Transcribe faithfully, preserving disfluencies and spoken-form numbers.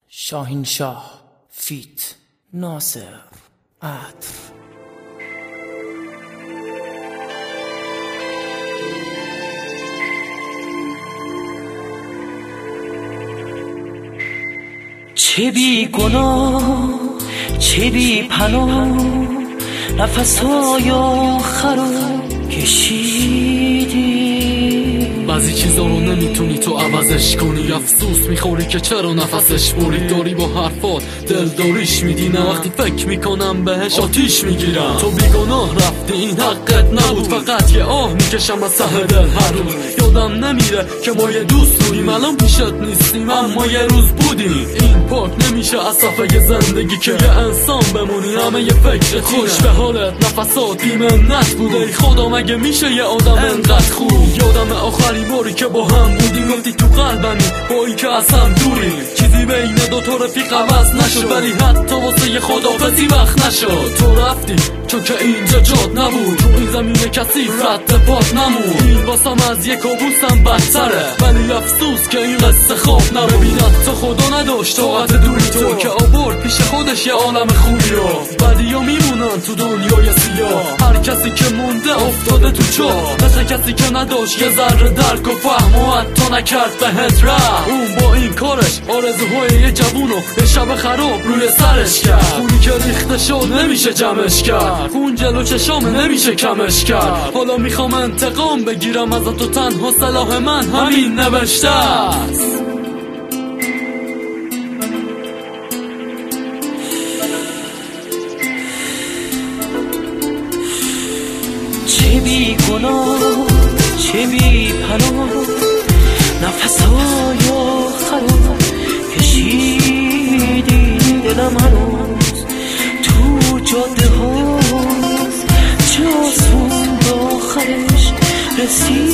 شاهین شاه فیت ناصر عطر. چه بی گناه چه بی پناه نفس‌های آخر رو کشیدی. بعضی چیزا رو نمیتونی تو عوضش کنی، افسوس میخوری که چرا نفسش بری. داری با حرفات دلداریش میدی، نه وقتی فکر میکنم بهش آتیش میگیرم. تو بیگناه رفتی این حقت نبود، فقط یه آه میکشم از ته دل هر روز. یادم نمیره که ما یه دوست بودیم، الان پیشت نیستیم اما یه روز بودیم. این پاک نمیشه از صفحه زندگی که یه انسان بمونی همه یه فکر خوش به حالت. نفسات بیمنت بوده، ای خدا مگه میشه یه آدم انقدر خوب. یادم آخرین باری که با هم بودیم گفتی تو قلبمی با این که از هم دوری. چیزی بین دو تا رفیق عوض نشد، ولی حتی واسه یه خدافزی وقت نشد. تو رفتی چون که اینجا جات نبود، تو این زمین کثیف رد پات نمود. این واسم از یک کابوسم بدتره، ولی افسوس که این قصه خواب نبود. ببینم تو خدا نداشت طاقت دوری تو که آورد پیش خودش یه عالم خوبی رو. بدیا میمونن تو دنیای سیاه، هر کسی که مونده افتاده تو چاه. مثل کسی که نداشت یه ذره درک و فهم و حتی نکرد بهت رحم. اون با این کارش آرزوهای یه جوونو به شب خراب روی سرش کرد. خونی که ریخته شد نمیشه جمعش کرد، خون جلو چشامه نمیشه کمش کرد. حالا میخوام انتقام بگیرم ازت و تنها سلاح من همین نوشته است. چه بی گناه چه بی پناه نفس‌های آخر رو کشیدی. دلم هنوز تو جاده هاست، چه آسون به آخرش رسید.